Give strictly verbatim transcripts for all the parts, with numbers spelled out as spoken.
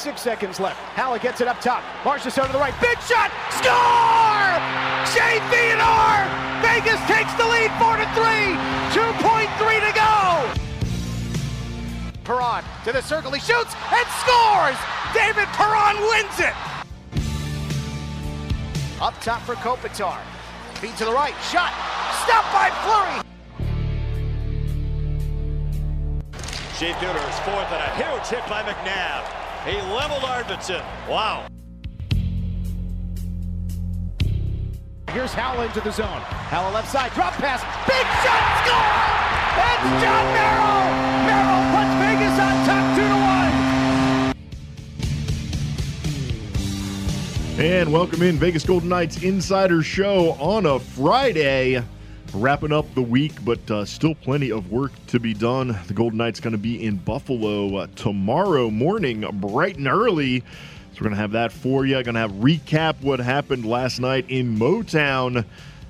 Six seconds left. Halla gets it up top. Marchessault to the right. Big shot. Score! Shea Theodore! Vegas takes the lead four to three. two point three to go. Perron to the circle. He shoots and scores! David Perron wins it! Up top for Kopitar. Feed to the right. Shot. Stopped by Fleury. Shea Theodore's fourth and a huge hit by McNabb. He leveled Arvidsson. Wow. Here's Howell into the zone. Howell left side. Drop pass. Big shot. Score! It's John Merrill. Merrill puts Vegas on top two to one. And welcome in Vegas Golden Knights Insider Show on a Friday. Wrapping up the week, but uh, still plenty of work to be done. The Golden Knights going to be in Buffalo uh, tomorrow morning, bright and early. So we're going to have that for you. Going to have recap what happened last night in Motown.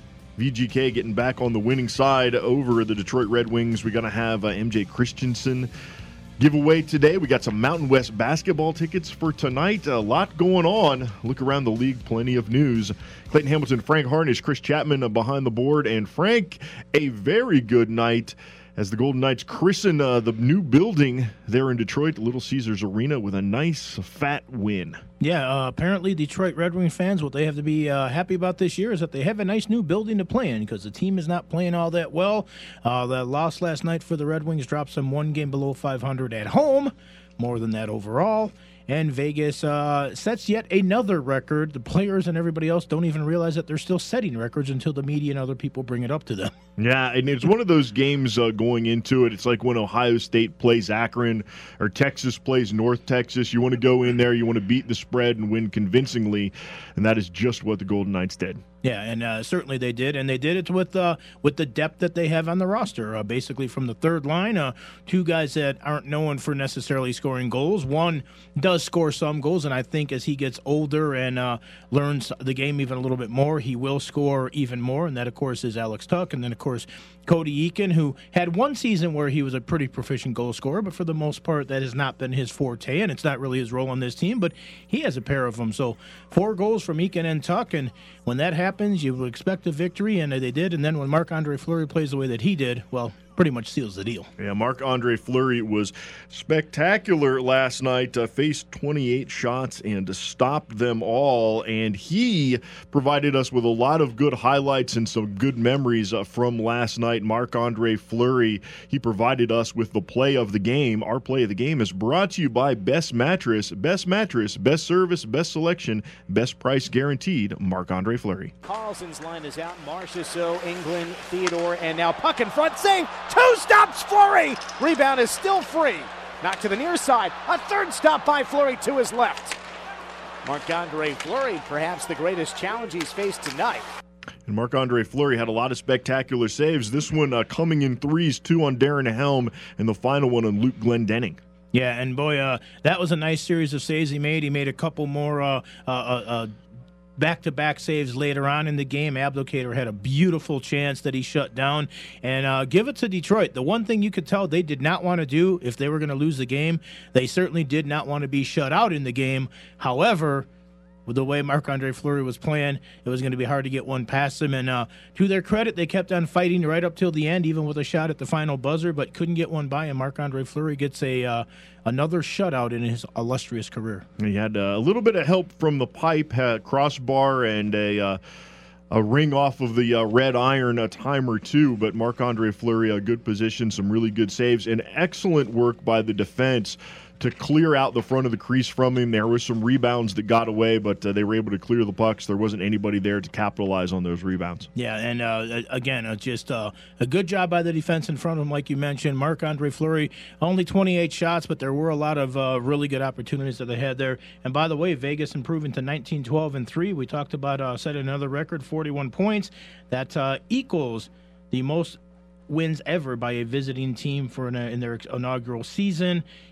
V G K getting back on the winning side over the Detroit Red Wings. We're going to have uh, M J Christensen giveaway today. We got some Mountain West basketball tickets for tonight. A lot going on. Look around the league, plenty of news. Clayton Hamilton, Frank Harnish, Chris Chapman behind the board. And Frank, a very good night as the Golden Knights christen uh, the new building there in Detroit, Little Caesars Arena, with a nice fat win. Yeah, uh, apparently Detroit Red Wing fans, what they have to be uh, happy about this year is that they have a nice new building to play in because the team is not playing all that well. Uh, the loss last night for the Red Wings drops them one game below five hundred at home, more than that overall. And Vegas uh, sets yet another record. The players and everybody else don't even realize that they're still setting records until the media and other people bring it up to them. Yeah, and it's one of those games uh, going into it. It's like when Ohio State plays Akron or Texas plays North Texas. You want to go in there, you want to beat the spread and win convincingly, and that is just what the Golden Knights did. Yeah, and uh, certainly they did, and they did it with uh, with the depth that they have on the roster. Uh, basically, from the third line, uh, two guys that aren't known for necessarily scoring goals. One does score some goals, and I think as he gets older and uh, learns the game even a little bit more, he will score even more, and that, of course, is Alex Tuch. And then, of course, Cody Eakin, who had one season where he was a pretty proficient goal scorer, but for the most part, that has not been his forte, and it's not really his role on this team, but he has a pair of them. So four goals from Eakin and Tuch, and when that happens, you would expect a victory, and they did. And then when Marc-Andre Fleury plays the way that he did, well, pretty much seals the deal. Yeah, Marc-Andre Fleury was spectacular last night, uh, faced twenty-eight shots and stopped them all, and he provided us with a lot of good highlights and some good memories uh, from last night. Marc-Andre Fleury, he provided us with the play of the game. Our play of the game is brought to you by Best Mattress. Best Mattress, best service, best selection, best price guaranteed. Marc-Andre Fleury. Carlson's line is out. Marchessault, England, Theodore, and now puck in front. Save! Two stops, Fleury! Rebound is still free. Knocked to the near side. A third stop by Fleury to his left. Marc-Andre Fleury, perhaps the greatest challenge he's faced tonight. And Marc-Andre Fleury had a lot of spectacular saves. This one uh, coming in threes, two on Darren Helm, and the final one on Luke Glendening. Yeah, and boy, uh, that was a nice series of saves he made. He made a couple more uh, uh, uh, back-to-back saves later on in the game. Abdelkader had a beautiful chance that he shut down. And uh, give it to Detroit. The one thing you could tell they did not want to do if they were going to lose the game, they certainly did not want to be shut out in the game. However, with the way Marc-Andre Fleury was playing, it was going to be hard to get one past him. And uh, to their credit, they kept on fighting right up till the end, even with a shot at the final buzzer, but couldn't get one by. And Marc-Andre Fleury gets a uh, another shutout in his illustrious career. He had uh, a little bit of help from the pipe, had crossbar and a uh, a ring off of the uh, red iron a time or two, but Marc-Andre Fleury, a good position, some really good saves, and excellent work by the defense to clear out the front of the crease from him. There was some rebounds that got away, but uh, they were able to clear the pucks. There wasn't anybody there to capitalize on those rebounds. Yeah, and uh, again, uh, just uh, a good job by the defense in front of him, like you mentioned. Marc-Andre Fleury, only twenty-eight shots, but there were a lot of uh, really good opportunities that they had there. And by the way, Vegas improving to nineteen, twelve, and three. We talked about uh, setting another record, forty-one points. That uh, equals the most wins ever by a visiting team for an, uh, in their inaugural season.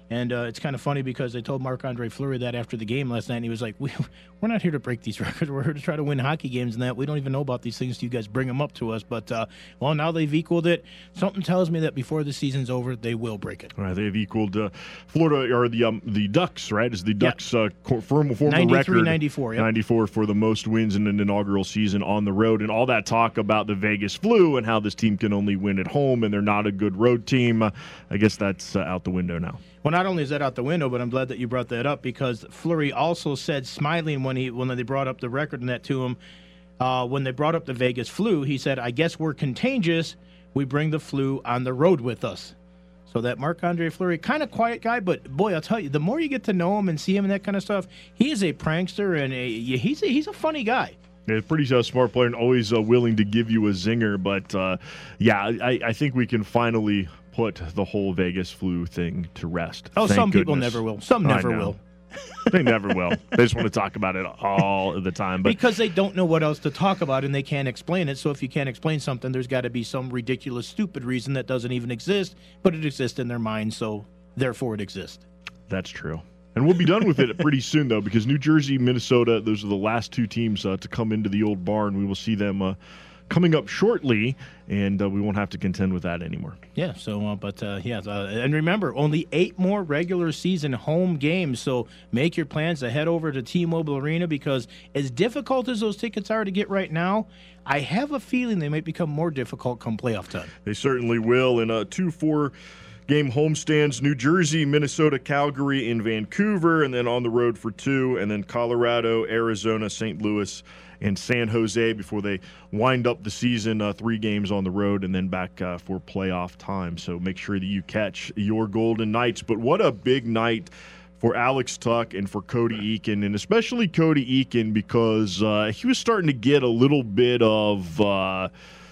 And uh, it's kind of funny because they told Marc-Andre Fleury that after the game last night, and he was like, we, we're not here to break these records. We're here to try to win hockey games and that. We don't even know about these things till you guys bring them up to us. But, uh, well, now they've equaled it. Something tells me that before the season's over, they will break it. All right, they've equaled uh, Florida, or the um, the Ducks, right? Is the Ducks yeah. uh, former, former ninety-three, record. ninety-four, yep. ninety-four for the most wins in an inaugural season on the road. And all that talk about the Vegas flu and how this team can only win at home and they're not a good road team, uh, I guess that's uh, out the window now. Well, not only is that out the window, but I'm glad that you brought that up because Fleury also said, smiling when he when they brought up the record and that to him, uh, when they brought up the Vegas flu, he said, I guess we're contagious. We bring the flu on the road with us. So that Marc-Andre Fleury, kind of quiet guy, but boy, I'll tell you, the more you get to know him and see him and that kind of stuff, he is a prankster and a, he's a, he's a funny guy. Yeah, pretty uh, smart player and always uh, willing to give you a zinger. But, uh, yeah, I, I think we can finally put the whole Vegas flu thing to rest. Oh, Thank some goodness. people never will. Some never will. They never will. They just want to talk about it all the time. But because they don't know what else to talk about and they can't explain it. So if you can't explain something, there's got to be some ridiculous, stupid reason that doesn't even exist, but it exists in their mind, so therefore it exists. That's true. And we'll be done with it pretty soon, though, because New Jersey, Minnesota, those are the last two teams uh, to come into the old barn. We will see them uh, coming up shortly, and uh, we won't have to contend with that anymore. Yeah, so, uh, but, uh, yeah, uh, and remember, only eight more regular season home games, so make your plans to head over to T-Mobile Arena because as difficult as those tickets are to get right now, I have a feeling they might become more difficult come playoff time. They certainly will, in a two four game homestands, New Jersey, Minnesota, Calgary, and Vancouver, and then on the road for two, and then Colorado, Arizona, Saint Louis, and San Jose before they wind up the season, uh, three games on the road, and then back uh, for playoff time. So make sure that you catch your Golden Knights. But what a big night for Alex Tuch and for Cody Eakin, and especially Cody Eakin because uh, he was starting to get a little bit of uh,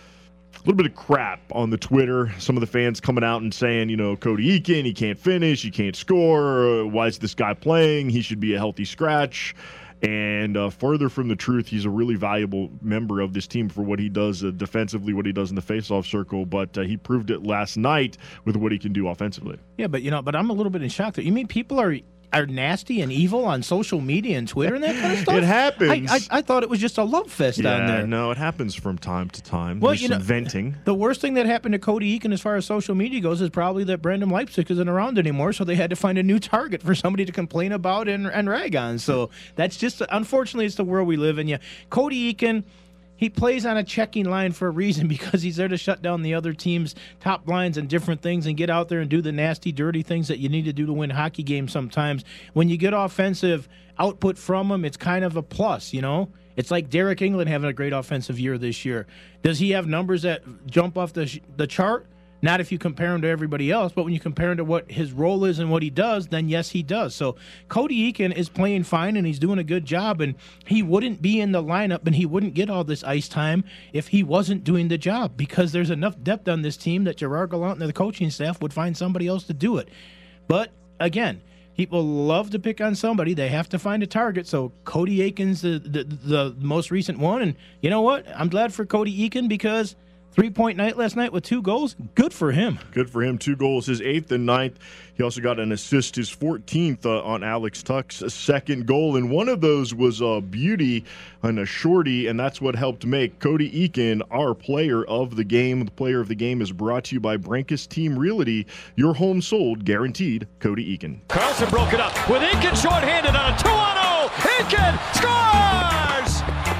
a little bit of crap on the Twitter. Some of the fans coming out and saying, you know, Cody Eakin, he can't finish, he can't score. Why is this guy playing? He should be a healthy scratch. And uh, further from the truth, he's a really valuable member of this team for what he does uh, defensively, what he does in the faceoff circle. But uh, he proved it last night with what he can do offensively. Yeah, but you know, but I'm a little bit in shock that you mean people are are nasty and evil on social media and Twitter and that kind of stuff. It happens. I, I, I thought it was just a love fest yeah, down there. No, it happens from time to time. Well, There's you some know, venting. The worst thing that happened to Cody Eakin as far as social media goes is probably that Brandon Leipzig isn't around anymore, so they had to find a new target for somebody to complain about and, and rag on. So that's just, unfortunately, it's the world we live in. Yeah, Cody Eakin, he plays on a checking line for a reason because he's there to shut down the other team's top lines and different things and get out there and do the nasty, dirty things that you need to do to win hockey games sometimes. When you get offensive output from him, it's kind of a plus, you know? It's like Derek England having a great offensive year this year. Does he have numbers that jump off the the chart? Not if you compare him to everybody else, but when you compare him to what his role is and what he does, then yes, he does. So Cody Eakin is playing fine, and he's doing a good job, and he wouldn't be in the lineup, and he wouldn't get all this ice time if he wasn't doing the job because there's enough depth on this team that Gerard Gallant and the coaching staff would find somebody else to do it. But, again, people love to pick on somebody. They have to find a target. So Cody Eakin's the, the, the most recent one, and you know what? I'm glad for Cody Eakin because three-point night last night with two goals. Good for him. Good for him. Two goals, his eighth and ninth. He also got an assist, his fourteenth uh, on Alex Tuch's second goal. And one of those was a beauty and a shorty, and that's what helped make Cody Eakin our player of the game. The player of the game is brought to you by Brankus Team Realty. Your home sold, guaranteed. Cody Eakin. Carlson broke it up with Eakin shorthanded on a two on oh. Eakin scores!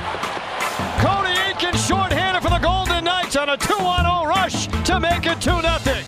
Cody Eakin shorthanded for the Golden Knights on a two on oh rush to make it two nothing.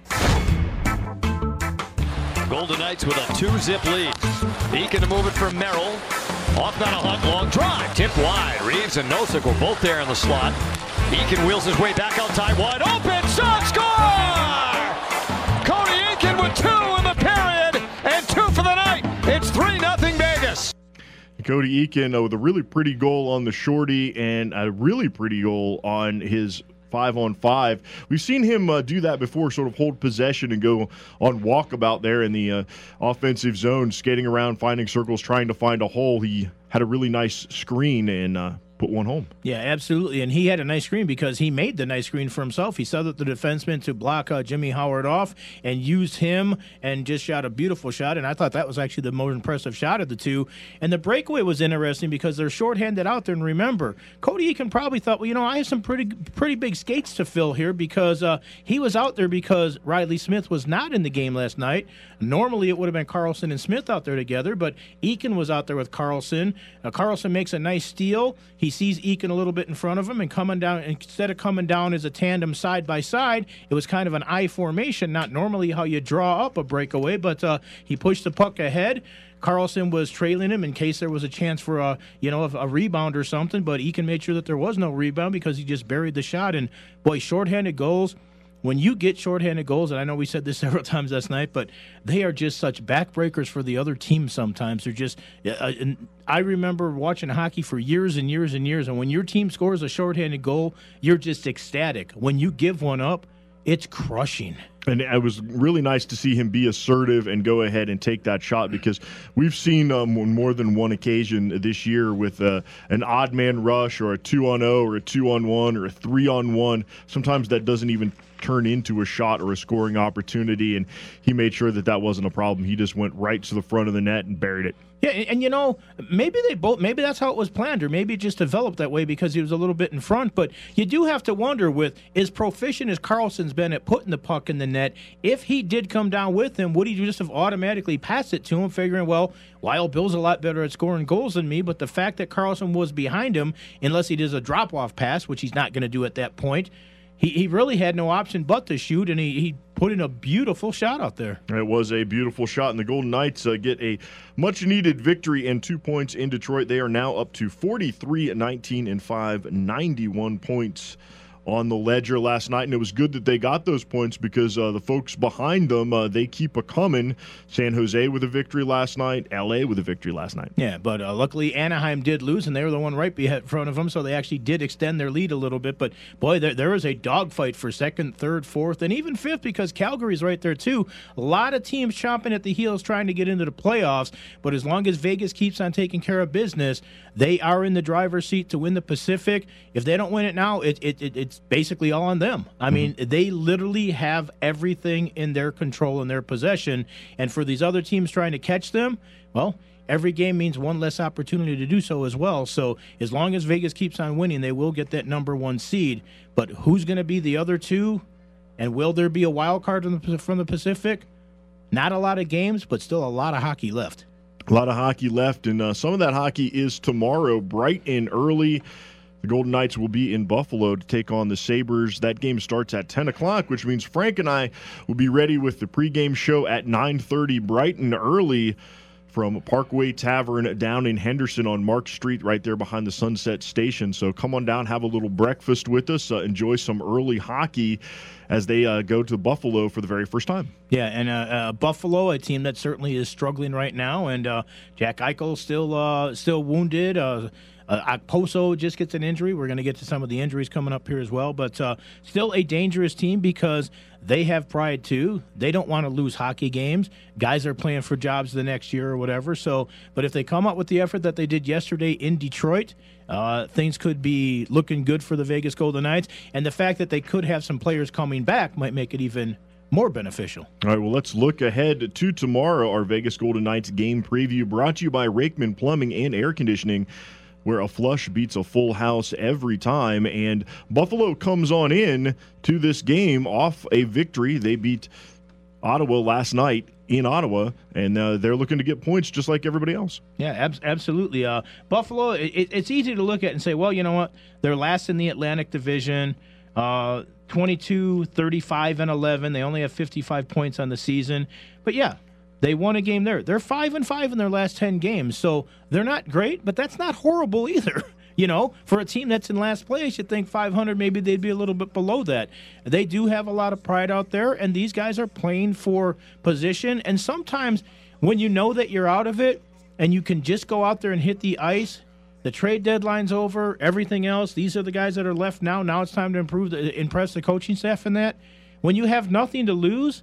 Golden Knights with a two-zip lead. Eakin to move it for Merrill. Off down a Hunt, long drive, tipped wide. Reeves and Nosek were both there in the slot. Eakin wheels his way back outside, wide open, shot, score! Cody Eakin with two in the period and two for the night. It's three nothing Vegas. Cody Eakin uh, with a really pretty goal on the shorty and a really pretty goal on his five on five. We've seen him uh, do that before, sort of hold possession and go on walkabout there in the uh, offensive zone, skating around, finding circles, trying to find a hole. He had a really nice screen and uh, put one home. Yeah, absolutely. And he had a nice screen because he made the nice screen for himself. He set up the defenseman to block uh, Jimmy Howard off and used him and just shot a beautiful shot. And I thought that was actually the most impressive shot of the two. And the breakaway was interesting because they're shorthanded out there. And remember, Cody Eakin probably thought, well, you know, I have some pretty pretty big skates to fill here because uh, he was out there because Riley Smith was not in the game last night. Normally it would have been Carlson and Smith out there together, but Eakin was out there with Carlson. Uh, Carlson makes a nice steal. He sees Eakin a little bit in front of him and coming down. Instead of coming down as a tandem side by side, it was kind of an I formation, not normally how you draw up a breakaway, but uh, he pushed the puck ahead. Carlson was trailing him in case there was a chance for a, you know, a rebound or something, but Eakin made sure that there was no rebound because he just buried the shot. And, boy, shorthanded goals. When you get shorthanded goals, and I know we said this several times last night, but they are just such backbreakers for the other team sometimes. They're just uh, – and I remember watching hockey for years and years and years, and when your team scores a shorthanded goal, you're just ecstatic. When you give one up, it's crushing. And it was really nice to see him be assertive and go ahead and take that shot because we've seen um, on more than one occasion this year with uh, an odd man rush or a two-on-oh or a two-on-one or a three-on-one. Sometimes that doesn't even turn into a shot or a scoring opportunity, and he made sure that that wasn't a problem. He just went right to the front of the net and buried it. Yeah, and, and you know, maybe they both, maybe that's how it was planned, or maybe it just developed that way because he was a little bit in front. But you do have to wonder, with as proficient as Carlson's been at putting the puck in the net, if he did come down with him, would he just have automatically passed it to him, figuring, well, Wild Bill's a lot better at scoring goals than me, but the fact that Carlson was behind him, unless he does a drop-off pass, which he's not going to do at that point, He he really had no option but to shoot, and he, he put in a beautiful shot out there. It was a beautiful shot, and the Golden Knights uh, get a much-needed victory and two points in Detroit. They are now up to forty-three, nineteen, and five, ninety-one points on the ledger last night, and it was good that they got those points because uh, the folks behind them, uh, they keep a coming. San Jose with a victory last night, L A with a victory last night. Yeah, but uh, luckily Anaheim did lose, and they were the one right in front of them, so they actually did extend their lead a little bit. But, boy, there, there is a dogfight for second, third, fourth, and even fifth because Calgary's right there, too. A lot of teams chomping at the heels trying to get into the playoffs, but as long as Vegas keeps on taking care of business, they are in the driver's seat to win the Pacific. If they don't win it now, it, it, it it's basically all on them. I mean, mm-hmm. they literally have everything in their control and their possession, and for these other teams trying to catch them, well, every game means one less opportunity to do so as well. So as long as Vegas keeps on winning, they will get that number one seed. But who's going to be the other two, and will there be a wild card from the, from the Pacific? Not a lot of games, but still a lot of hockey left. A lot of hockey left, and uh, some of that hockey is tomorrow, bright and early. The Golden Knights will be in Buffalo to take on the Sabres. That game starts at ten o'clock, which means Frank and I will be ready with the pregame show at nine thirty, bright and early, from Parkway Tavern down in Henderson on Mark Street, right there behind the Sunset Station. So come on down, have a little breakfast with us, uh, enjoy some early hockey as they uh, go to Buffalo for the very first time. Yeah, and uh, uh, Buffalo, a team that certainly is struggling right now, and uh, Jack Eichel still uh, still wounded. Uh, Uh, Okposo just gets an injury. We're going to get to some of the injuries coming up here as well. But uh, still a dangerous team because they have pride too. They don't want to lose hockey games. Guys are playing for jobs the next year or whatever. So, but if they come up with the effort that they did yesterday in Detroit, uh, things could be looking good for the Vegas Golden Knights. And the fact that they could have some players coming back might make it even more beneficial. All right, well, let's look ahead to tomorrow. Our Vegas Golden Knights game preview brought to you by Rakeman Plumbing and Air Conditioning, where a flush beats a full house every time. And Buffalo comes on in to this game off a victory. They beat Ottawa last night in Ottawa, and uh, they're looking to get points just like everybody else. Yeah, ab- absolutely. Uh, Buffalo, it, it's easy to look at and say, well, you know what? They're last in the Atlantic Division, uh, twenty-two, thirty-five, and eleven. They only have fifty-five points on the season. But, yeah, they won a game there. They're five and five in their last ten games, so they're not great, but that's not horrible either. You know, for a team that's in last place, you'd think five hundred, maybe they'd be a little bit below that. They do have a lot of pride out there, and these guys are playing for position. And sometimes when you know that you're out of it and you can just go out there and hit the ice, the trade deadline's over, everything else, these are the guys that are left now. Now it's time to improve, the, impress the coaching staff in that. When you have nothing to lose,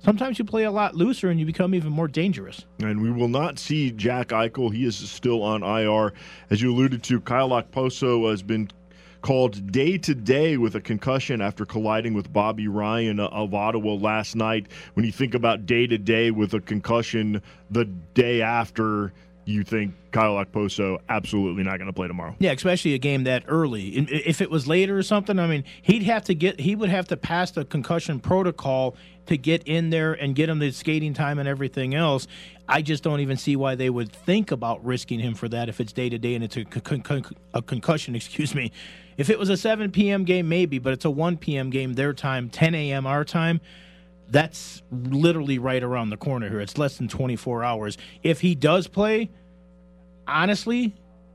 sometimes you play a lot looser and you become even more dangerous. And we will not see Jack Eichel. He is still on I R. As you alluded to, Kyle Okposo has been called day-to-day with a concussion after colliding with Bobby Ryan of Ottawa last night. When you think about day-to-day with a concussion the day after, you think Kyle Okposo absolutely not going to play tomorrow. Yeah, especially a game that early. If it was later or something, I mean, he'd have to get he would have to pass the concussion protocol to get in there and get him the skating time and everything else. I just don't even see why they would think about risking him for that if it's day-to-day and it's a, con- con- a concussion, excuse me. If it was a seven p.m. game, maybe, but it's a one p.m. game their time, ten a.m. our time. That's literally right around the corner here. It's less than twenty-four hours. If he does play, honestly,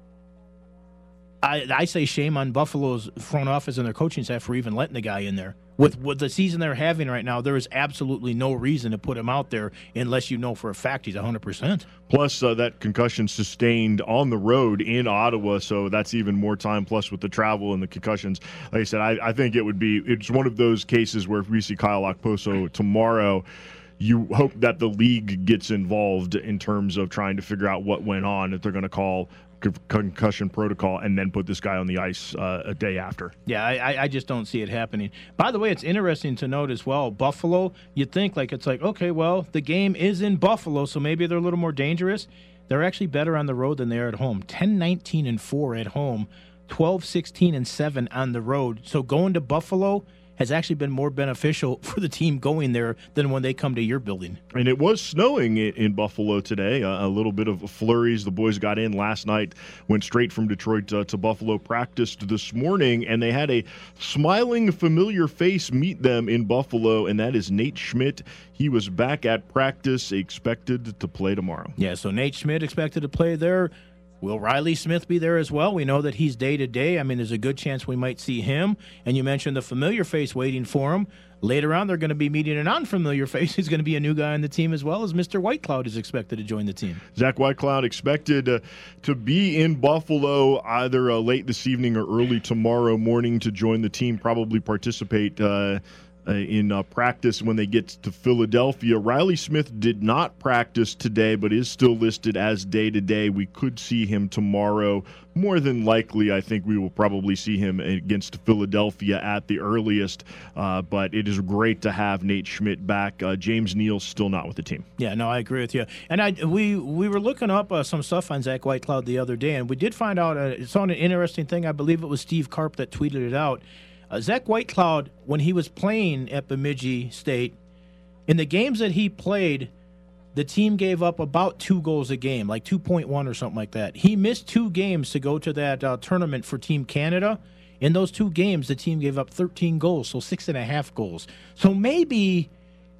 I, I say shame on Buffalo's front office and their coaching staff for even letting the guy in there. With, with the season they're having right now, there is absolutely no reason to put him out there unless you know for a fact he's one hundred percent. Plus, uh, that concussion sustained on the road in Ottawa, so that's even more time, plus with the travel and the concussions. Like I said, I, I think it would be – it's one of those cases where if we see Kyle Okposo tomorrow – you hope that the league gets involved in terms of trying to figure out what went on, if they're going to call concussion protocol and then put this guy on the ice uh, a day after. Yeah, I, I just don't see it happening. By the way, it's interesting to note as well, Buffalo, you'd think like it's like, okay, well, the game is in Buffalo, so maybe they're a little more dangerous. They're actually better on the road than they are at home. ten nineteen and four at home, twelve sixteen and seven on the road. So going to Buffalo has actually been more beneficial for the team going there than when they come to your building. And it was snowing in Buffalo today, a little bit of flurries. The boys got in last night, went straight from Detroit to, to Buffalo, practiced this morning, and they had a smiling, familiar face meet them in Buffalo, and that is Nate Schmidt. He was back at practice, expected to play tomorrow. Yeah, so Nate Schmidt expected to play there. Will Riley Smith be there as well? We know that he's day-to-day. I mean, there's a good chance we might see him. And you mentioned the familiar face waiting for him. Later on, they're going to be meeting an unfamiliar face. He's going to be a new guy on the team as well, as Mister Whitecloud is expected to join the team. Zach Whitecloud expected uh, to be in Buffalo either uh, late this evening or early tomorrow morning to join the team, probably participate uh Uh, in uh, practice when they get to Philadelphia. Riley Smith did not practice today, but is still listed as day-to-day. We could see him tomorrow. More than likely, I think we will probably see him against Philadelphia at the earliest, uh, but it is great to have Nate Schmidt back. Uh, James Neal's still not with the team. Yeah, no, I agree with you. And I we we were looking up uh, some stuff on Zach Whitecloud the other day, and we did find out, uh, it's on an interesting thing. I believe it was Steve Karp that tweeted it out. Uh, Zach Whitecloud, when he was playing at Bemidji State, in the games that he played, the team gave up about two goals a game, like two point one or something like that. He missed two games to go to that uh, tournament for Team Canada. In those two games, the team gave up thirteen goals, so six and a half goals. So maybe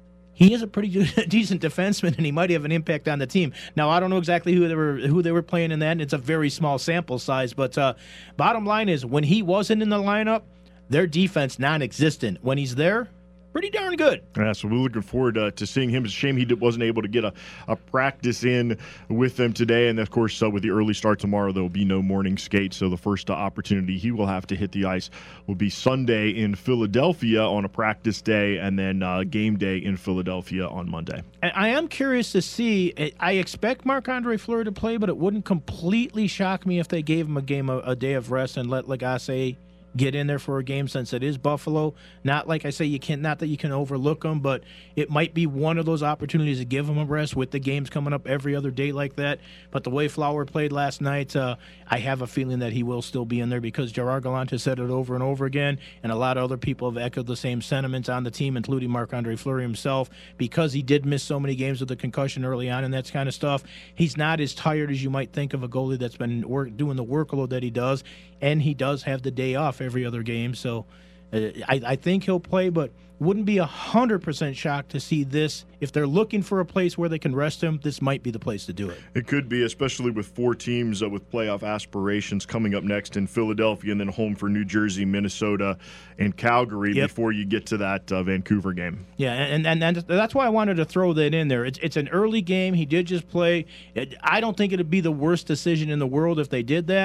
he is a pretty decent defenseman, and he might have an impact on the team. Now, I don't know exactly who they were who they were playing in that, and it's a very small sample size. But uh, bottom line is, when he wasn't in the lineup, their defense non-existent. When he's there, pretty darn good. Yeah, so we're looking forward uh, to seeing him. It's a shame he wasn't able to get a, a practice in with them today. And, of course, uh, with the early start tomorrow, there will be no morning skate. So the first uh, opportunity he will have to hit the ice will be Sunday in Philadelphia on a practice day, and then uh, game day in Philadelphia on Monday. And I am curious to see. I expect Marc-Andre Fleury to play, but it wouldn't completely shock me if they gave him a game, a, a day of rest, and let Lagacé get in there for a game, since it is Buffalo. Not like I say, you can not that you can overlook them, but it might be one of those opportunities to give them a rest with the games coming up every other day like that. But the way Flower played last night, uh, I have a feeling that he will still be in there, because Gerard Gallant has said it over and over again, and a lot of other people have echoed the same sentiments on the team, including Marc-Andre Fleury himself, because he did miss so many games with a concussion early on and that kind of stuff. He's not as tired as you might think of a goalie that's been work, doing the workload that he does, and he does have the day off every other game. So uh, I, I think he'll play, but wouldn't be one hundred percent shocked to see this. If they're looking for a place where they can rest him, this might be the place to do it. It could be, especially with four teams uh, with playoff aspirations coming up next in Philadelphia, and then home for New Jersey, Minnesota, and Calgary yep. before you get to that uh, Vancouver game. Yeah, and, and and that's why I wanted to throw that in there. It's, it's an early game. He did just play. I don't think it would be the worst decision in the world if they did that.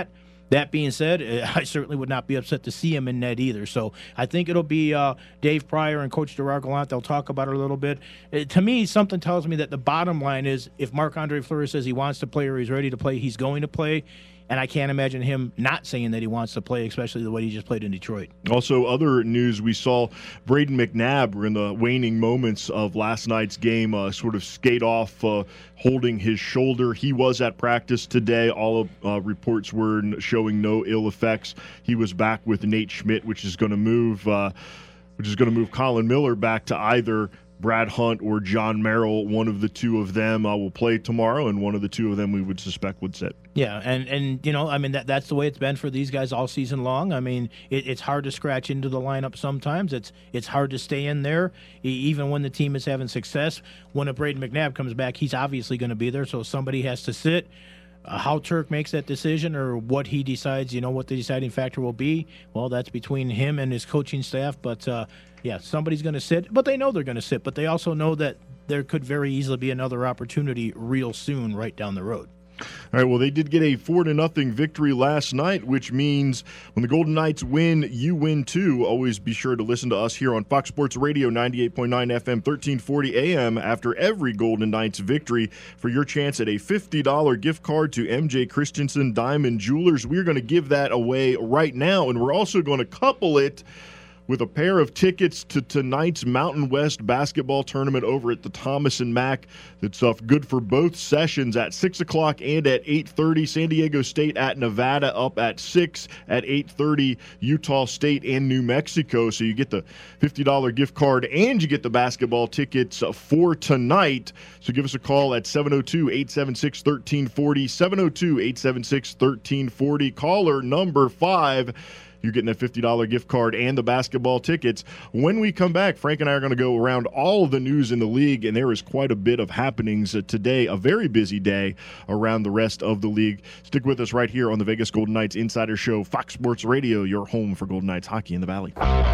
That being said, I certainly would not be upset to see him in net either. So I think it'll be uh, Dave Pryor and Coach Gerard Gallant. They'll talk about it a little bit. It, to me, something tells me that the bottom line is if Marc-Andre Fleury says he wants to play or he's ready to play, he's going to play. And I can't imagine him not saying that he wants to play, especially the way he just played in Detroit. Also, other news, we saw Braden McNabb in the waning moments of last night's game uh, sort of skate off, uh, holding his shoulder. He was at practice today. All of uh, reports were showing no ill effects. He was back with Nate Schmidt, which is going to move, uh, which is going to move Colin Miller back to either Brad Hunt or John Merrill. One of the two of them uh, will play tomorrow, and one of the two of them we would suspect would sit. Yeah, and, and you know, I mean, that that's the way it's been for these guys all season long. I mean, it, it's hard to scratch into the lineup sometimes. It's it's hard to stay in there, e- even when the team is having success. When a Braden McNabb comes back, he's obviously going to be there, so somebody has to sit. Uh, how Turk makes that decision or what he decides, you know, what the deciding factor will be, well, that's between him and his coaching staff. But, uh, yeah, somebody's going to sit. But they know they're going to sit. But they also know that there could very easily be another opportunity real soon right down the road. All right, well, they did get a four to nothing victory last night, which means when the Golden Knights win, you win too. Always be sure to listen to us here on Fox Sports Radio, ninety-eight point nine F M, thirteen forty A M after every Golden Knights victory for your chance at a fifty dollars gift card to M J Christensen Diamond Jewelers. We're going to give that away right now, and we're also going to couple it with a pair of tickets to tonight's Mountain West basketball tournament over at the Thomas and Mack. That's uh, good for both sessions at six o'clock and at eight thirty. San Diego State at Nevada up at six. At eight thirty, Utah State and New Mexico. So you get the fifty dollars gift card and you get the basketball tickets for tonight. So give us a call at seven oh two, eight seven six, one three four oh, seven oh two, eight seven six, one three four oh. Caller number five. You're getting a fifty dollars gift card and the basketball tickets. When we come back, Frank and I are going to go around all of the news in the league, and there is quite a bit of happenings uh, today, a very busy day around the rest of the league. Stick with us right here on the Vegas Golden Knights Insider Show, Fox Sports Radio, your home for Golden Knights hockey in the Valley.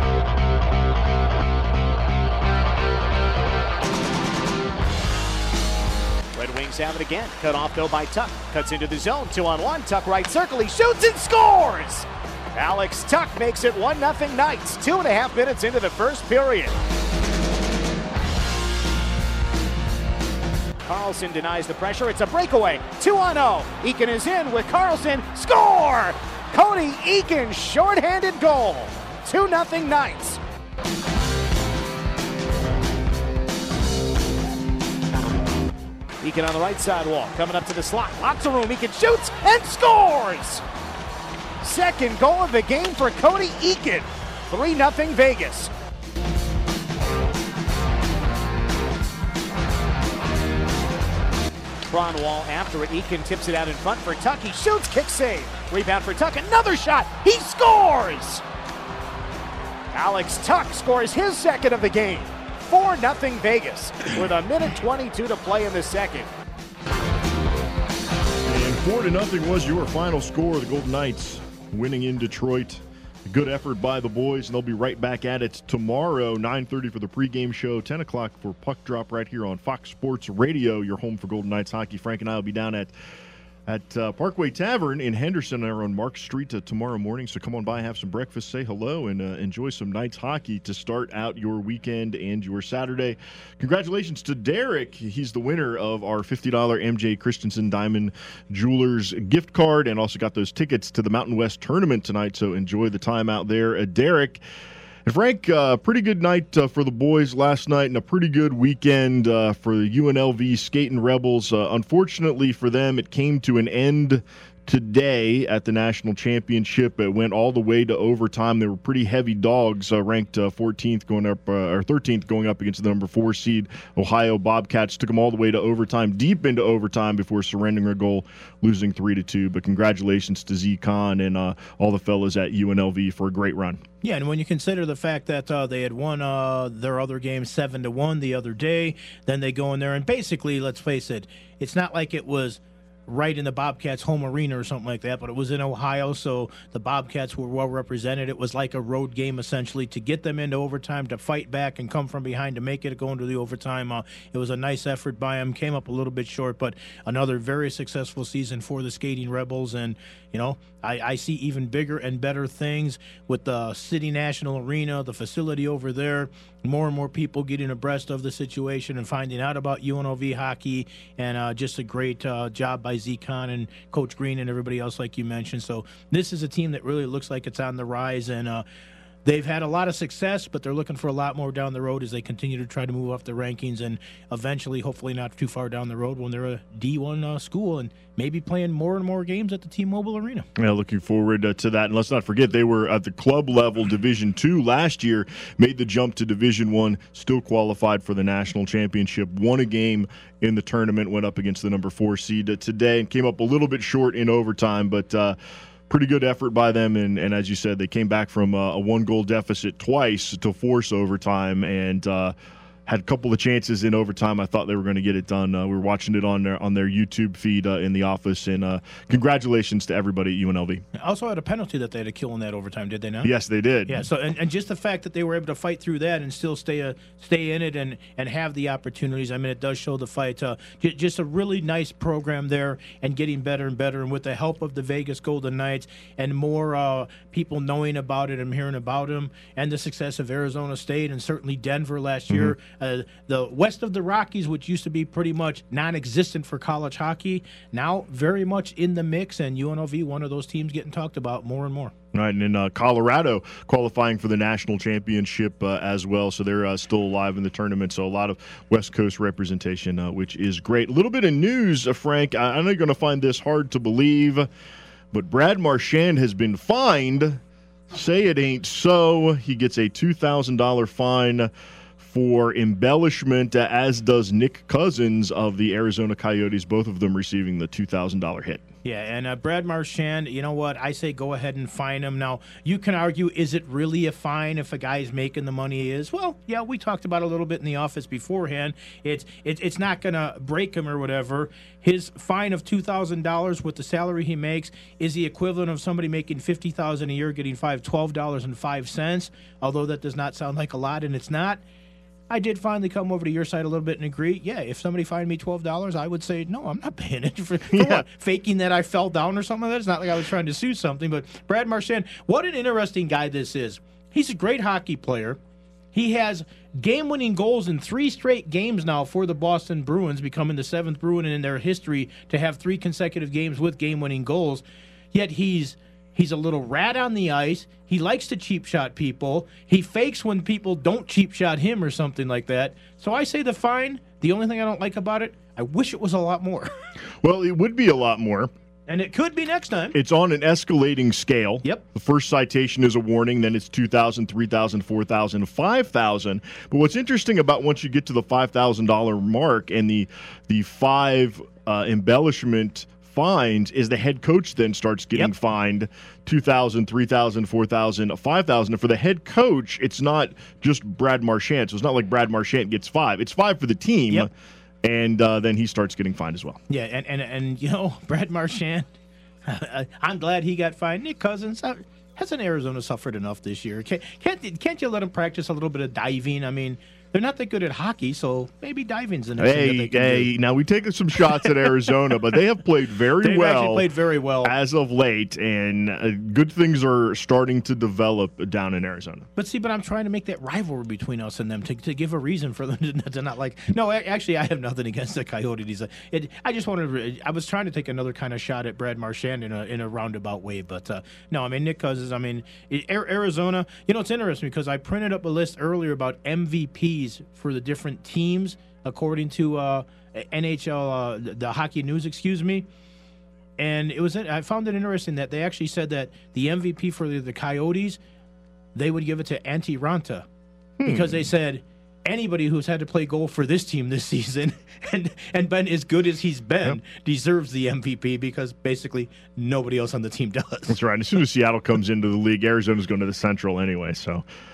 Red Wings have it again. Cut off, though, by Tuch. Cuts into the zone. Two on one. Tuch right circle. He shoots and scores! Alex Tuch makes it one nothing Knights. Two and a half minutes into the first period. Carlson denies the pressure. It's a breakaway. two on oh. Eakin is in with Carlson. Score! Cody Eakin, shorthanded goal. two nothing Knights. Eakin on the right side wall. Coming up to the slot. Lots of room. Eakin shoots and scores! Second goal of the game for Cody Eakin. three nothing Vegas. Kronwall after it. Eakin tips it out in front for Tuch. He shoots, kick save. Rebound for Tuch. Another shot. He scores! Alex Tuch scores his second of the game. four nothing Vegas with a minute twenty-two to play in the second. And four to nothing was your final score. The Golden Knights winning in Detroit. A good effort by the boys, and they'll be right back at it tomorrow, nine thirty for the pregame show, ten o'clock for Puck Drop right here on Fox Sports Radio, your home for Golden Knights hockey. Frank and I will be down at at uh, Parkway Tavern in Henderson there on Mark Street uh, tomorrow morning. So come on by, have some breakfast, say hello, and uh, enjoy some Knights hockey to start out your weekend and your Saturday. Congratulations to Derek. He's the winner of our fifty dollars M J Christensen Diamond Jewelers gift card and also got those tickets to the Mountain West tournament tonight. So enjoy the time out there. Uh, Derek. And Frank, uh, pretty good night uh, for the boys last night and a pretty good weekend uh, for the U N L V Skating Rebels. Uh, unfortunately for them, it came to an end today at the national championship. It went all the way to overtime. They were pretty heavy dogs, uh, ranked uh, fourteenth going up, uh, or thirteenth going up against the number four seed Ohio Bobcats. Took them all the way to overtime, deep into overtime before surrendering a goal, losing three to two. But congratulations to Z Con and uh, all the fellas at U N L V for a great run. Yeah, and when you consider the fact that uh, they had won uh, their other game seven to one the other day, then they go in there and basically, let's face it, it's not like it was right in the Bobcats' home arena or something like that, but it was in Ohio, so the Bobcats were well represented. It was like a road game, essentially, to get them into overtime, to fight back and come from behind to make it go into the overtime. Uh, it was a nice effort by them. Came up a little bit short, but another very successful season for the Skating Rebels, and, you know, I, I see even bigger and better things with the City National Arena, the facility over there, more and more people getting abreast of the situation and finding out about U N L V hockey, and uh, just a great uh, job by Z-Con and Coach Green and everybody else, like you mentioned. So this is a team that really looks like it's on the rise, and uh, they've had a lot of success, but they're looking for a lot more down the road as they continue to try to move up the rankings, and eventually, hopefully not too far down the road, when they're a D one uh, school and maybe playing more and more games at the T-Mobile Arena. Yeah, looking forward uh, to that. And let's not forget, they were at the club level Division two last year, made the jump to Division one, still qualified for the national championship, won a game in the tournament, went up against the number four seed uh, today, and came up a little bit short in overtime, but uh, pretty good effort by them. And, and as you said, they came back from uh, a one-goal deficit twice to force overtime, and uh, had a couple of chances in overtime. I thought they were going to get it done. Uh, we were watching it on their on their YouTube feed uh, in the office, and uh, congratulations to everybody at U N L V. Also had a penalty that they had to kill in that overtime, did they not? Yes, they did. Yeah. So and, and just the fact that they were able to fight through that and still stay uh, stay in it and, and have the opportunities. I mean, it does show the fight. Uh, j- just a really nice program there, and getting better and better. And with the help of the Vegas Golden Knights and more uh, people knowing about it and hearing about them, and the success of Arizona State and certainly Denver last mm-hmm. year. Uh, the west of the Rockies, which used to be pretty much non-existent for college hockey, now very much in the mix, and U N L V, one of those teams getting talked about more and more. All right, and in uh, Colorado, qualifying for the national championship uh, as well, so they're uh, still alive in the tournament. So a lot of West Coast representation, uh, which is great. A little bit of news, uh, Frank. I, I know you're going to find this hard to believe, but Brad Marchand has been fined. Say it ain't so. He gets a two thousand dollars fine for embellishment, uh, as does Nick Cousins of the Arizona Coyotes, both of them receiving the two thousand dollars hit. Yeah, and uh, Brad Marchand, you know what? I say go ahead and fine him. Now, you can argue, is it really a fine if a guy's making the money he is? Well, yeah, we talked about it a little bit in the office beforehand. It's it, it's not going to break him or whatever. His fine of two thousand dollars with the salary he makes is the equivalent of somebody making fifty thousand dollars a year getting fined twelve dollars and five cents, although that does not sound like a lot, and it's not. I did finally come over to your side a little bit and agree. Yeah, if somebody fined me twelve dollars, I would say, no, I'm not paying it. For, for yeah. what? Faking that I fell down or something like that? It's not like I was trying to sue something. But Brad Marchand, what an interesting guy this is. He's a great hockey player. He has game-winning goals in three straight games now for the Boston Bruins, becoming the seventh Bruin in their history to have three consecutive games with game-winning goals. Yet he's He's a little rat on the ice. He likes to cheap shot people. He fakes when people don't cheap shot him or something like that. So I say the fine, the only thing I don't like about it, I wish it was a lot more. Well, it would be a lot more. And it could be next time. It's on an escalating scale. Yep. The first citation is a warning, then it's two thousand dollars, three thousand dollars, four thousand dollars, five thousand dollars. But what's interesting about once you get to the five thousand dollars mark and the the five uh, embellishment fines is the head coach then starts getting yep. fined two thousand dollars, three thousand dollars, four thousand dollars, five thousand dollars. And for the head coach, it's not just Brad Marchand. So it's not like Brad Marchand gets five. It's five for the team. Yep. And uh, then he starts getting fined as well. Yeah, and, and, and you know, Brad Marchand, I'm glad he got fined. Nick Cousins, hasn't Arizona suffered enough this year? Can't, can't, can't you let him practice a little bit of diving? I mean, they're not that good at hockey, so maybe diving's the next hey, thing that they can hey, do. Now we take some shots at Arizona, but they have played very They've well. actually played very well as of late, and uh, good things are starting to develop down in Arizona. But see, but I'm trying to make that rivalry between us and them to, to give a reason for them to, to not like. No, actually, I have nothing against the Coyotes. It, I just wanted. To, I was trying to take another kind of shot at Brad Marchand in a in a roundabout way, but uh, no, I mean Nick Cousins. I mean Arizona. You know, it's interesting because I printed up a list earlier about M V Ps for the different teams according to uh, N H L, uh, the Hockey News, excuse me. And it was I found it interesting that they actually said that the M V P for the, the Coyotes, they would give it to Antti Raanta hmm. because they said anybody who's had to play goal for this team this season and, and been as good as he's been yep. deserves the M V P because basically nobody else on the team does. That's right. As soon as Seattle comes into the league, Arizona's going to the Central anyway, so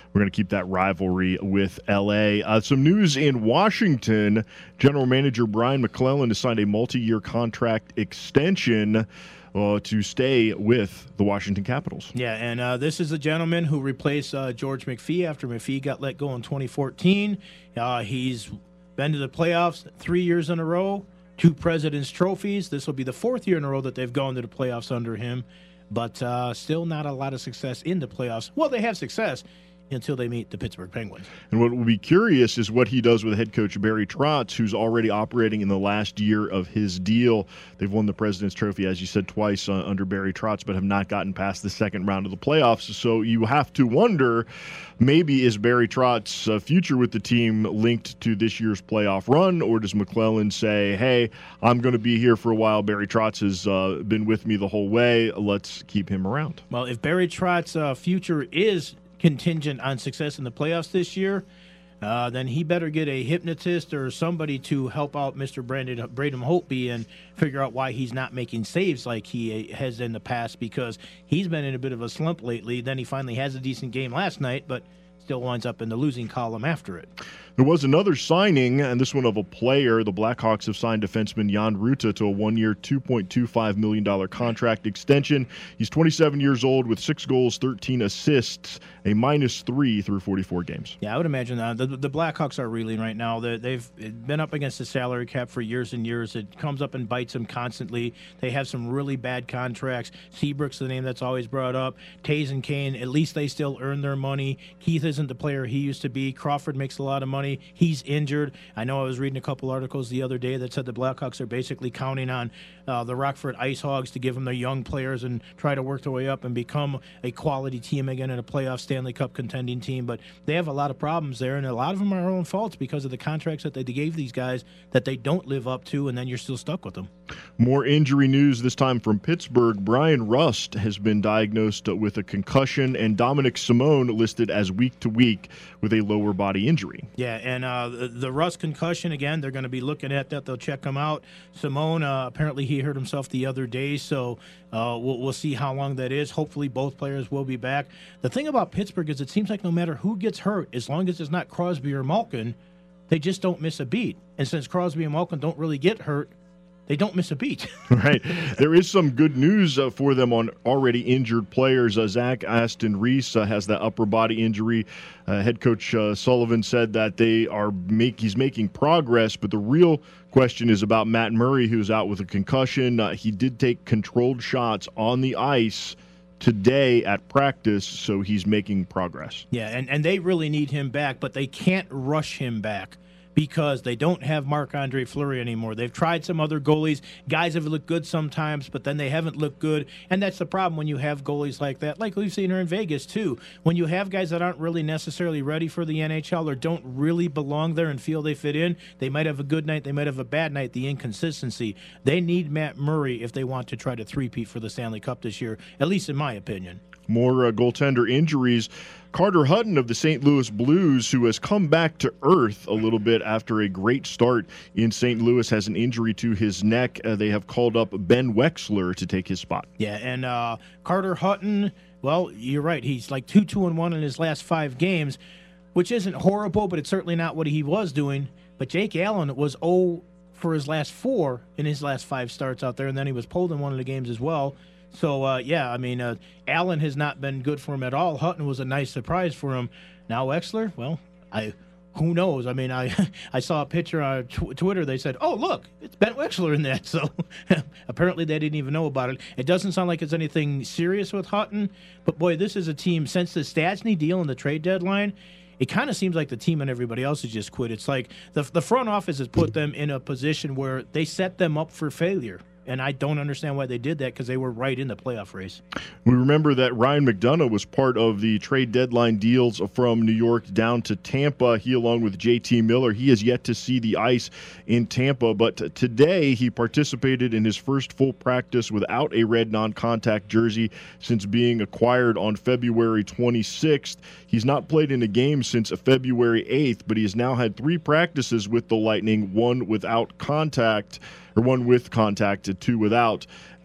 we're going to keep that rivalry with L A. Uh, some news in Washington. General Manager Brian McClellan has signed a multi-year contract extension uh, to stay with the Washington Capitals. Yeah, and uh, this is a gentleman who replaced uh, George McPhee after McPhee got let go in twenty fourteen. Uh, he's been to the playoffs three years in a row, two President's Trophies. This will be the fourth year in a row that they've gone to the playoffs under him, but uh, still not a lot of success in the playoffs. Well, they have success until they meet the Pittsburgh Penguins. And what will be curious is what he does with head coach Barry Trotz, who's already operating in the last year of his deal. They've won the President's Trophy, as you said, twice uh, under Barry Trotz, but have not gotten past the second round of the playoffs. So you have to wonder, maybe is Barry Trotz's uh, future with the team linked to this year's playoff run, or does McClellan say, hey, I'm going to be here for a while. Barry Trotz has uh, been with me the whole way. Let's keep him around. Well, if Barry Trotz's uh, future is contingent on success in the playoffs this year, uh, then he better get a hypnotist or somebody to help out Mister Brandon Braden Holtby and figure out why he's not making saves like he has in the past, because he's been in a bit of a slump lately. Then he finally has a decent game last night, but still winds up in the losing column after it. There was another signing, and this one of a player. The Blackhawks have signed defenseman Jan Ruta to a one-year, two point two five million dollars contract extension. He's twenty-seven years old with six goals, thirteen assists, a minus three through forty-four games. Yeah, I would imagine uh, the, the Blackhawks are reeling right now. They, they've been up against the salary cap for years and years. It comes up and bites them constantly. They have some really bad contracts. Seabrook's the name that's always brought up. Taves and Kane, at least they still earn their money. Keith isn't the player he used to be. Crawford makes a lot of money. He's injured. I know I was reading a couple articles the other day that said the Blackhawks are basically counting on uh, the Rockford Ice Hogs to give them their young players and try to work their way up and become a quality team again in a playoff Stanley Cup contending team. But they have a lot of problems there, and a lot of them are their own faults because of the contracts that they gave these guys that they don't live up to, and then you're still stuck with them. More injury news, this time from Pittsburgh. Brian Rust has been diagnosed with a concussion, and Dominic Simone listed as week to week with a lower body injury. Yeah, and uh, the, the Rust concussion, again, they're going to be looking at that. They'll check him out. Simone, uh, apparently he hurt himself the other day, so uh, we'll, we'll see how long that is. Hopefully both players will be back. The thing about Pittsburgh is it seems like no matter who gets hurt, as long as it's not Crosby or Malkin, they just don't miss a beat. And since Crosby and Malkin don't really get hurt, they don't miss a beat. Right. There is some good news uh, for them on already injured players. Uh, Zach Aston Reese uh, has that upper body injury. Uh, head coach uh, Sullivan said that they are make he's making progress, but the real question is about Matt Murray, who's out with a concussion. Uh, he did take controlled shots on the ice today at practice, so he's making progress. Yeah, and, and they really need him back, but they can't rush him back, because they don't have Marc-Andre Fleury anymore. They've tried some other goalies. Guys have looked good sometimes, but then they haven't looked good. And that's the problem when you have goalies like that, like we've seen her in Vegas too. When you have guys that aren't really necessarily ready for the N H L or don't really belong there and feel they fit in, they might have a good night, they might have a bad night, the inconsistency. They need Matt Murray if they want to try to three-peat for the Stanley Cup this year, at least in my opinion. More uh, goaltender injuries. Carter Hutton of the Saint Louis Blues, who has come back to earth a little bit after a great start in Saint Louis, has an injury to his neck. Uh, they have called up Ben Wexler to take his spot. Yeah, and uh, Carter Hutton, well, you're right. He's like two, two, and one in his last five games, which isn't horrible, but it's certainly not what he was doing. But Jake Allen was oh for his last four in his last five starts out there, and then he was pulled in one of the games as well. So, uh, yeah, I mean, uh, Allen has not been good for him at all. Hutton was a nice surprise for him. Now Wexler, well, I who knows? I mean, I I saw a picture on tw- Twitter. They said, oh, look, it's Ben Wexler in that. So apparently they didn't even know about it. It doesn't sound like it's anything serious with Hutton. But, boy, this is a team, since the Stastny deal and the trade deadline, it kind of seems like the team and everybody else has just quit. It's like the the front office has put them in a position where they set them up for failure. And I don't understand why they did that, because they were right in the playoff race. We remember that Ryan McDonough was part of the trade deadline deals from New York down to Tampa. He, along with J T Miller, he has yet to see the ice in Tampa. But today he participated in his first full practice without a red non-contact jersey since being acquired on February twenty-sixth. He's not played in a game since February eighth, but he has now had three practices with the Lightning, one without contact, or one with contact, two without.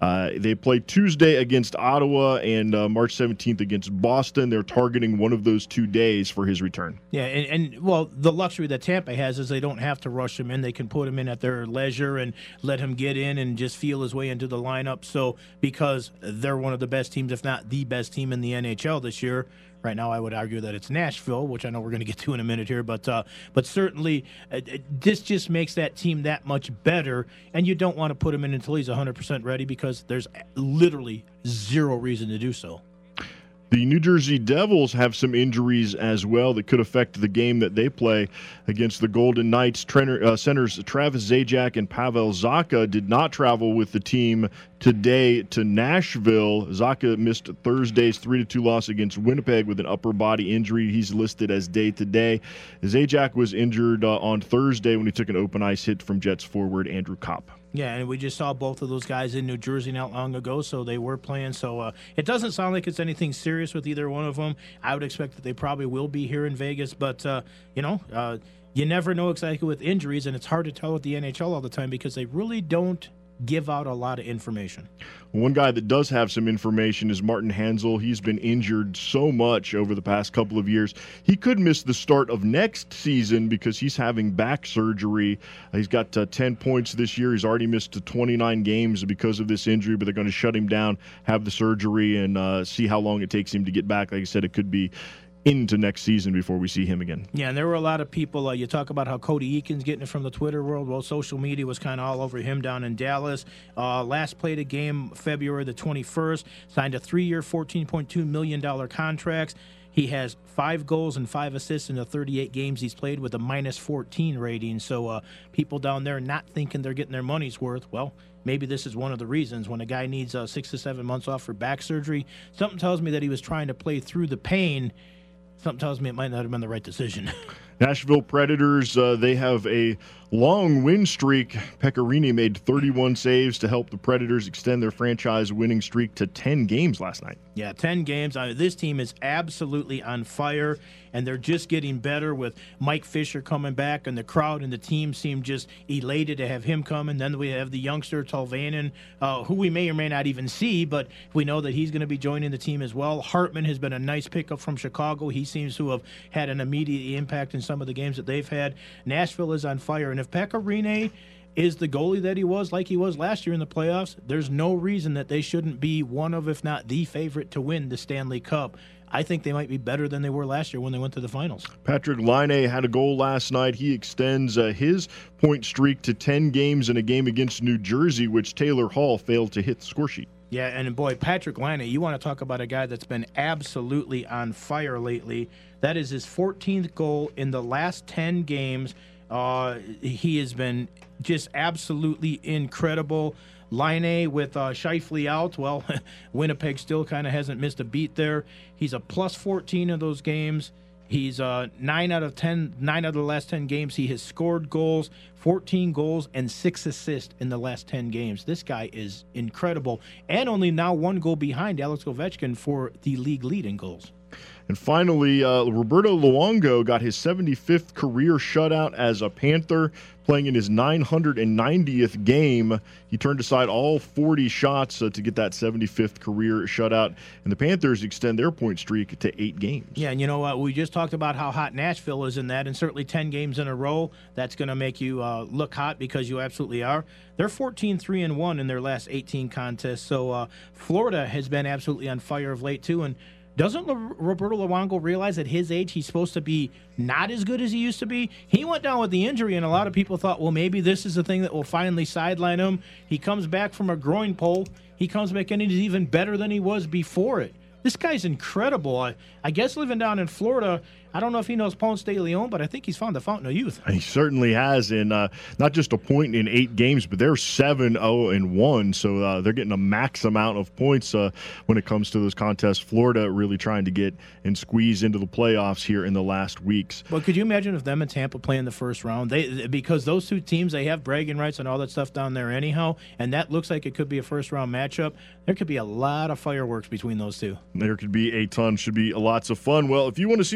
Uh, they play Tuesday against Ottawa and uh, March seventeenth against Boston. They're targeting one of those two days for his return. Yeah, and, and well, the luxury that Tampa has is they don't have to rush him in. They can put him in at their leisure and let him get in and just feel his way into the lineup. So because they're one of the best teams, if not the best team in the N H L this year. Right now, I would argue that it's Nashville, which I know we're going to get to in a minute here, but uh, but certainly uh, this just makes that team that much better, and you don't want to put him in until he's one hundred percent ready because there's literally zero reason to do so. The New Jersey Devils have some injuries as well that could affect the game that they play against the Golden Knights. Trainer, uh, centers Travis Zajac and Pavel Zacha did not travel with the team today to Nashville. Zacha missed Thursday's three to two loss against Winnipeg with an upper body injury. He's listed as day-to-day. Zajac was injured uh, on Thursday when he took an open ice hit from Jets forward Andrew Kopp. Yeah, and we just saw both of those guys in New Jersey not long ago, so they were playing. So uh, it doesn't sound like it's anything serious with either one of them. I would expect that they probably will be here in Vegas, but, uh, you know, uh, you never know exactly with injuries, and it's hard to tell with the N H L all the time because they really don't give out a lot of information. One guy that does have some information is Martin Hanzal. He's been injured so much over the past couple of years. He could miss the start of next season because he's having back surgery. He's got uh, ten points this year. He's already missed twenty-nine games because of this injury, but they're going to shut him down, have the surgery, and uh, see how long it takes him to get back. Like I said, it could be into next season before we see him again. Yeah, and there were a lot of people, uh, you talk about how Cody Eakin's getting it from the Twitter world. Well, social media was kind of all over him down in Dallas. Uh, last played a game February the twenty-first, signed a three-year, fourteen point two million dollars contract. He has five goals and five assists in the thirty-eight games he's played with a minus fourteen rating. So uh, people down there not thinking they're getting their money's worth, well, maybe this is one of the reasons. When a guy needs uh, six to seven months off for back surgery, something tells me that he was trying to play through the pain. Something tells me it might not have been the right decision. Nashville Predators, uh, they have a long win streak. Pecorini made thirty-one saves to help the Predators extend their franchise winning streak to ten games last night. Yeah, ten games. I mean, this team is absolutely on fire, and they're just getting better with Mike Fisher coming back, and the crowd and the team seem just elated to have him come. And then we have the youngster Tolvanen, uh, who we may or may not even see, but we know that he's going to be joining the team as well. Hartman has been a nice pickup from Chicago. He seems to have had an immediate impact in some of the games that they've had. Nashville is on fire, and if Pecorine is the goalie that he was like he was last year in the playoffs, there's no reason that they shouldn't be one of, if not the favorite to win the Stanley Cup. I think they might be better than they were last year when they went to the finals. Patrick Laine had a goal last night. He extends uh, his point streak to ten games in a game against New Jersey, which Taylor Hall failed to hit the score sheet. Yeah, and boy, Patrick Laine, you want to talk about a guy that's been absolutely on fire lately. That is his fourteenth goal in the last ten games. Uh, he has been just absolutely incredible. Laine with uh, Scheifele out, well, Winnipeg still kind of hasn't missed a beat there. He's a plus fourteen in those games. He's uh, nine out of ten, nine out of the last ten games. He has scored goals, fourteen goals, and six assists in the last ten games. This guy is incredible, and only now one goal behind Alex Ovechkin for the league lead in goals. And finally, uh, Roberto Luongo got his seventy-fifth career shutout as a Panther, playing in his nine hundred ninetieth game. He turned aside all forty shots uh, to get that seventy-fifth career shutout, and the Panthers extend their point streak to eight games. Yeah, and you know what? We just talked about how hot Nashville is in that, and certainly ten games in a row, that's going to make you uh, look hot because you absolutely are. They're fourteen three and one in their last eighteen contests, so uh, Florida has been absolutely on fire of late, too, and doesn't Roberto Luongo realize at his age he's supposed to be not as good as he used to be? He went down with the injury, and a lot of people thought, well, maybe this is the thing that will finally sideline him. He comes back from a groin pull. He comes back in and he's even better than he was before it. This guy's incredible. I, I guess living down in Florida, I don't know if he knows Ponce de Leon, but I think he's found the fountain of youth. He certainly has, and uh, not just a point in eight games, but they're seven oh and one, so uh, they're getting a max amount of points uh, when it comes to those contests. Florida really trying to get and squeeze into the playoffs here in the last weeks. Well, could you imagine if them and Tampa play in the first round? They because those two teams, they have bragging rights and all that stuff down there anyhow, and that looks like it could be a first-round matchup. There could be a lot of fireworks between those two. There could be a ton. Should be lots of fun. Well, if you want to see the Golden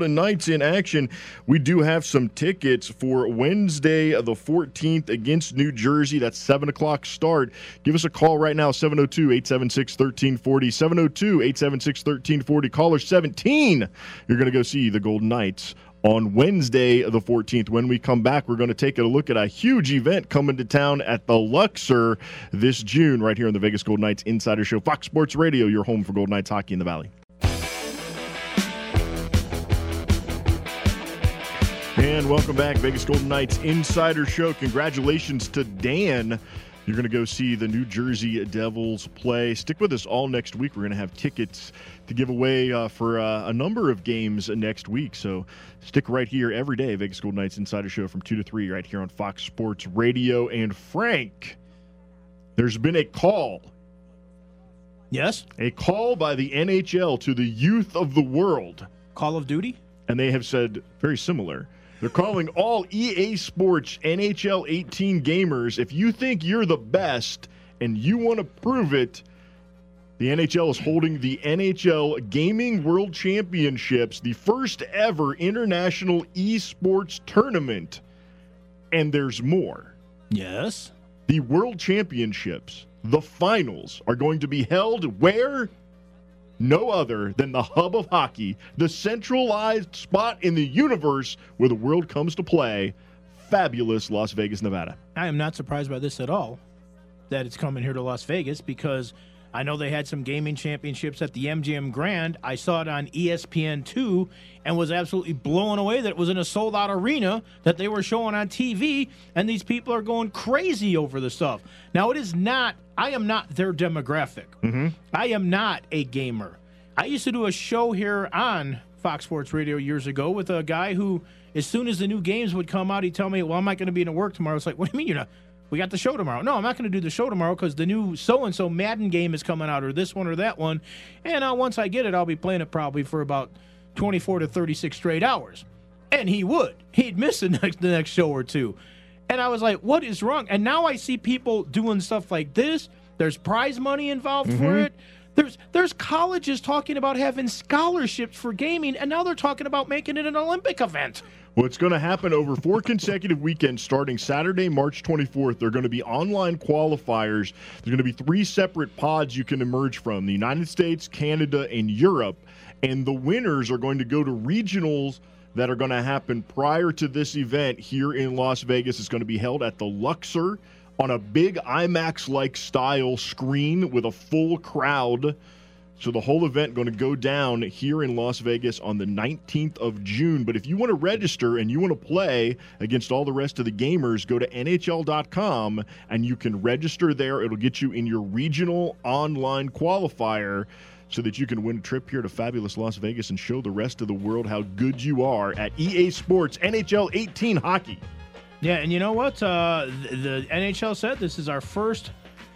Golden Knights in action. We do have some tickets for Wednesday the fourteenth against New Jersey. That's seven o'clock start. Give us a call right now, seven oh two, eight seven six, one three four oh, seven oh two, eight seven six, one three four oh. Caller seventeen, you're going to go see the Golden Knights on Wednesday the fourteenth. When we come back, we're going to take a look at a huge event coming to town at the Luxor this June right here on the Vegas Golden Knights Insider Show. Fox Sports Radio, your home for Golden Knights hockey in the Valley. And welcome back, Vegas Golden Knights Insider Show. Congratulations to Dan. You're going to go see the New Jersey Devils play. Stick with us all next week. We're going to have tickets to give away uh, for uh, a number of games next week. So stick right here every day, Vegas Golden Knights Insider Show from two to three right here on Fox Sports Radio. And Frank, there's been a call. Yes? A call by the N H L to the youth of the world. Call of Duty? And they have said very similar. They're calling all E A Sports N H L eighteen gamers. If you think you're the best and you want to prove it, the N H L is holding the N H L Gaming World Championships, the first ever international esports tournament. And there's more. Yes. The World Championships, the finals, are going to be held where? No other than the hub of hockey, the centralized spot in the universe where the world comes to play, fabulous Las Vegas, Nevada. I am not surprised by this at all, that it's coming here to Las Vegas, because I know they had some gaming championships at the M G M Grand. I saw it on E S P N two and was absolutely blown away that it was in a sold-out arena that they were showing on T V, and these people are going crazy over the stuff. Now, it is not, I am not their demographic. Mm-hmm. I am not a gamer. I used to do a show here on Fox Sports Radio years ago with a guy who, as soon as the new games would come out, he'd tell me, well, I'm not going to be in work tomorrow. It's like, what do you mean you're not? We got the show tomorrow. No, I'm not going to do the show tomorrow because the new so-and-so Madden game is coming out, or this one or that one. And uh, once I get it, I'll be playing it probably for about twenty-four to thirty-six straight hours. And he would. He'd miss the next, the next show or two. And I was like, what is wrong? And now I see people doing stuff like this. There's prize money involved mm-hmm. for it. There's there's colleges talking about having scholarships for gaming, and now they're talking about making it an Olympic event. Well, it's going to happen over four consecutive weekends starting Saturday, March twenty-fourth. There are going to be online qualifiers. There's going to be three separate pods you can emerge from, the United States, Canada, and Europe. And the winners are going to go to regionals that are going to happen prior to this event here in Las Vegas. It's going to be held at the Luxor on a big IMAX-like style screen with a full crowd. So the whole event going to go down here in Las Vegas on the nineteenth of June. But if you want to register and you want to play against all the rest of the gamers, go to N H L dot com and you can register there. It'll get you in your regional online qualifier so that you can win a trip here to fabulous Las Vegas and show the rest of the world how good you are at E A Sports N H L eighteen hockey. Yeah, and you know what? Uh, the, the N H L said this is our first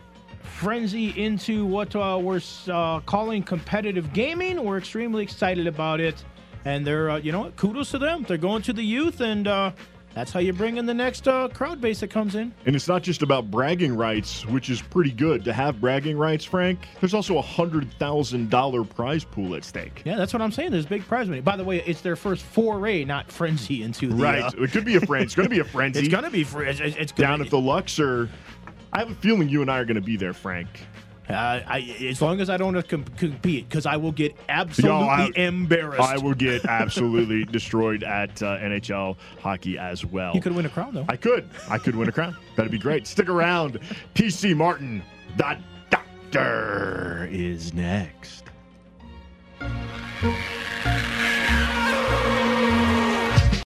frenzy into what uh, we're uh, calling competitive gaming. We're extremely excited about it. And they're, uh, you know what? Kudos to them. They're going to the youth, and uh, that's how you bring in the next uh, crowd base that comes in. And it's not just about bragging rights, which is pretty good to have bragging rights, Frank. There's also a one hundred thousand dollars prize pool at stake. Yeah, that's what I'm saying. There's big prize money. By the way, it's their first foray, not frenzy, into the... Right. Uh, it could be a frenzy. It's going to be a frenzy. It's going to be... Fr- it's, it's gonna Down be, at the Luxor. I have a feeling you and I are going to be there, Frank. Uh, I, as long as I don't have to com- compete, because I will get absolutely Yo, I, embarrassed. I will get absolutely destroyed at uh, N H L hockey as well. You could win a crown, though. I could. I could win a crown. That'd be great. Stick around. P C Martin, the doctor, is next.